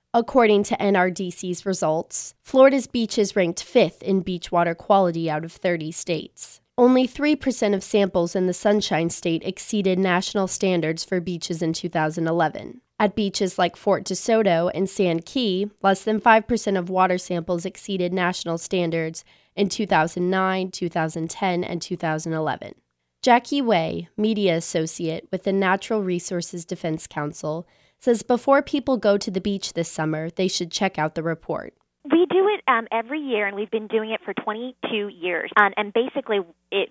According to NRDC's results, Florida's beaches ranked 5th in beach water quality out of 30 states. Only 3% of samples in the Sunshine State exceeded national standards for beaches in 2011. At beaches like Fort DeSoto and Sand Key, less than 5% of water samples exceeded national standards in 2009, 2010, and 2011. Jackie Way, media associate with the Natural Resources Defense Council, says before people go to the beach this summer, they should check out the report. We do it every year, and we've been doing it for 22 years. And basically, it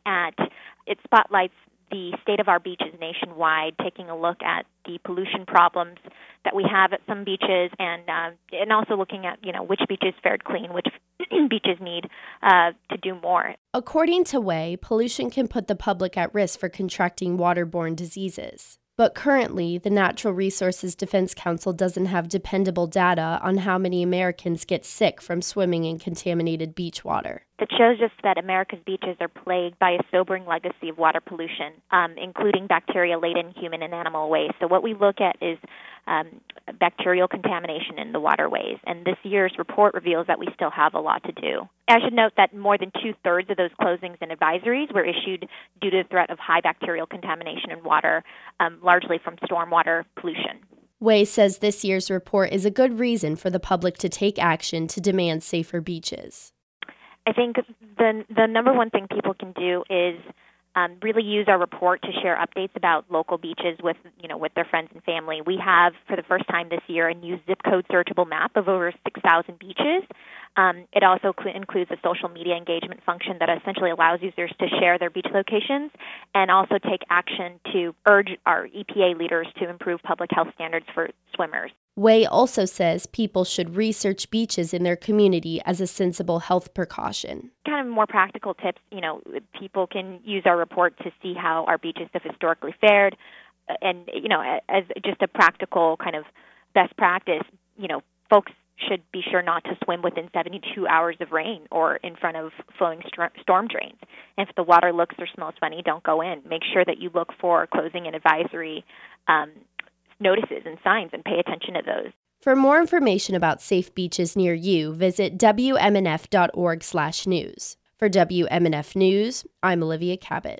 spotlights the state of our beaches nationwide, taking a look at the pollution problems that we have at some beaches, and also looking at which beaches fared clean, which beaches need to do more. According to Way, pollution can put the public at risk for contracting waterborne diseases. But currently, the Natural Resources Defense Council doesn't have dependable data on how many Americans get sick from swimming in contaminated beach water. That shows us that America's beaches are plagued by a sobering legacy of water pollution, including bacteria-laden human and animal waste. So what we look at is bacterial contamination in the waterways, and this year's report reveals that we still have a lot to do. I should note that more than 2/3 of those closings and advisories were issued due to the threat of high bacterial contamination in water, largely from stormwater pollution. Way says this year's report is a good reason for the public to take action to demand safer beaches. I think the number one thing people can do is really use our report to share updates about local beaches with their friends and family. We have, for the first time this year, a new zip code searchable map of over 6,000 beaches. It also includes a social media engagement function that essentially allows users to share their beach locations and also take action to urge our EPA leaders to improve public health standards for swimmers. Way also says people should research beaches in their community as a sensible health precaution. Kind of more practical tips, people can use our report to see how our beaches have historically fared. And, as just a practical kind of best practice, folks should be sure not to swim within 72 hours of rain or in front of flowing storm drains. And if the water looks or smells funny, don't go in. Make sure that you look for closing and advisory notices and signs and pay attention to those. For more information about safe beaches near you, visit WMNF.org/news. For WMNF News, I'm Olivia Cabot.